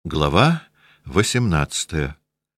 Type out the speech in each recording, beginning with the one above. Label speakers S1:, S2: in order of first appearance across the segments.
S1: Глава 18.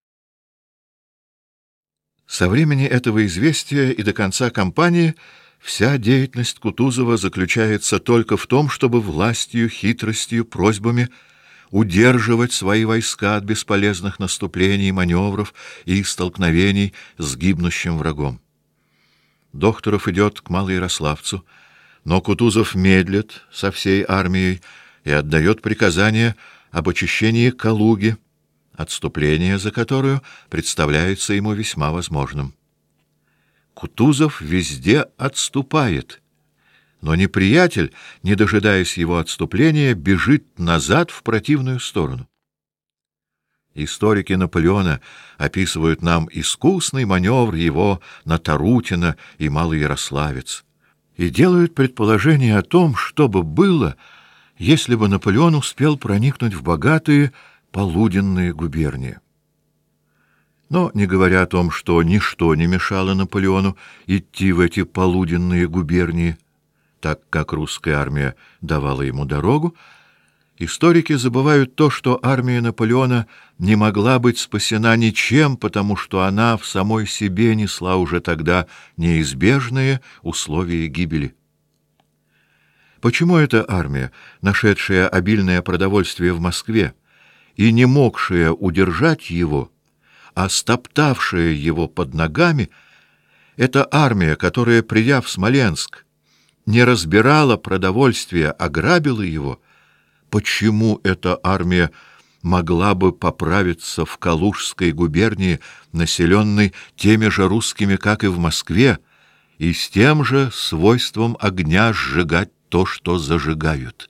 S1: Со времени этого известия и до конца кампании вся деятельность Кутузова заключается только в том, чтобы властью, хитростью, просьбами удерживать свои войска от бесполезных наступлений, маневров и столкновений с гибнущим врагом. Докторов идет к Малоярославцу, но Кутузов медлит со всей армией и отдает приказание об очищении Калуги, отступление за которую представляется ему весьма возможным. Кутузов везде отступает, но неприятель, не дожидаясь его отступления, бежит назад в противную сторону. Историки Наполеона описывают нам искусный маневр его на Тарутино и Малоярославец и делают предположение о том, что бы было, если бы Наполеон успел проникнуть в богатые полуденные губернии. Но, не говоря о том, что ничто не мешало Наполеону идти в эти полуденные губернии, так как русская армия давала ему дорогу, историки забывают то, что армия Наполеона не могла быть спасена ничем, потому что она в самой себе несла уже тогда неизбежные условия гибели. Почему эта армия, нашедшая обильное продовольствие в Москве и не могшая удержать его, а стоптавшая его под ногами, эта армия, которая, придя в Смоленск, не разбирала продовольствия, а грабила его, почему эта армия могла бы поправиться в Калужской губернии, населенной теми же русскими, как и в Москве, и с тем же свойством огня сжигать то, что зажигают?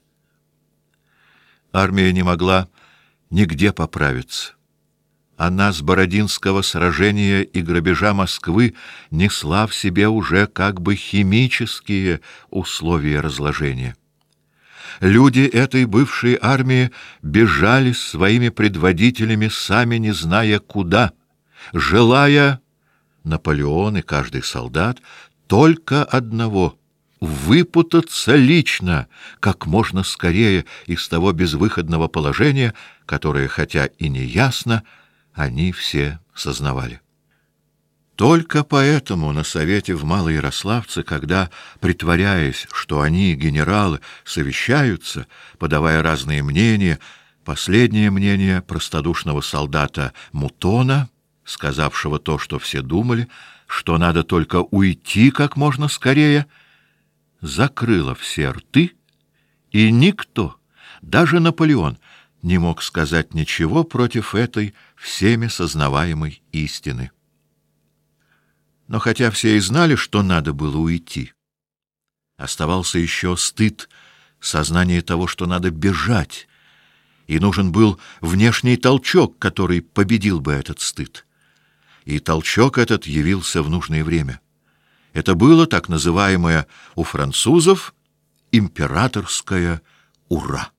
S1: Армия не могла нигде поправиться. Она с Бородинского сражения и грабежа Москвы несла в себе уже как бы химические условия разложения. Люди этой бывшей армии бежали с своими предводителями, сами не зная куда, желая, Наполеон и каждый солдат, только одного — выпутаться лично как можно скорее из того безвыходного положения, которое, хотя и не ясно, они все сознавали. Только поэтому на совете в Малоярославце, когда, притворяясь, что они, генералы, совещаются, подавая разные мнения, последнее мнение простодушного солдата Мутона, сказавшего то, что все думали, что надо только уйти как можно скорее, закрыло все рты, и никто, даже Наполеон, не мог сказать ничего против этой всеми сознаваемой истины. Но хотя все и знали, что надо было уйти, оставался еще стыд, сознание того, что надо бежать, и нужен был внешний толчок, который победил бы этот стыд. И толчок этот явился в нужное время. Это было так называемое у французов императорское «ура».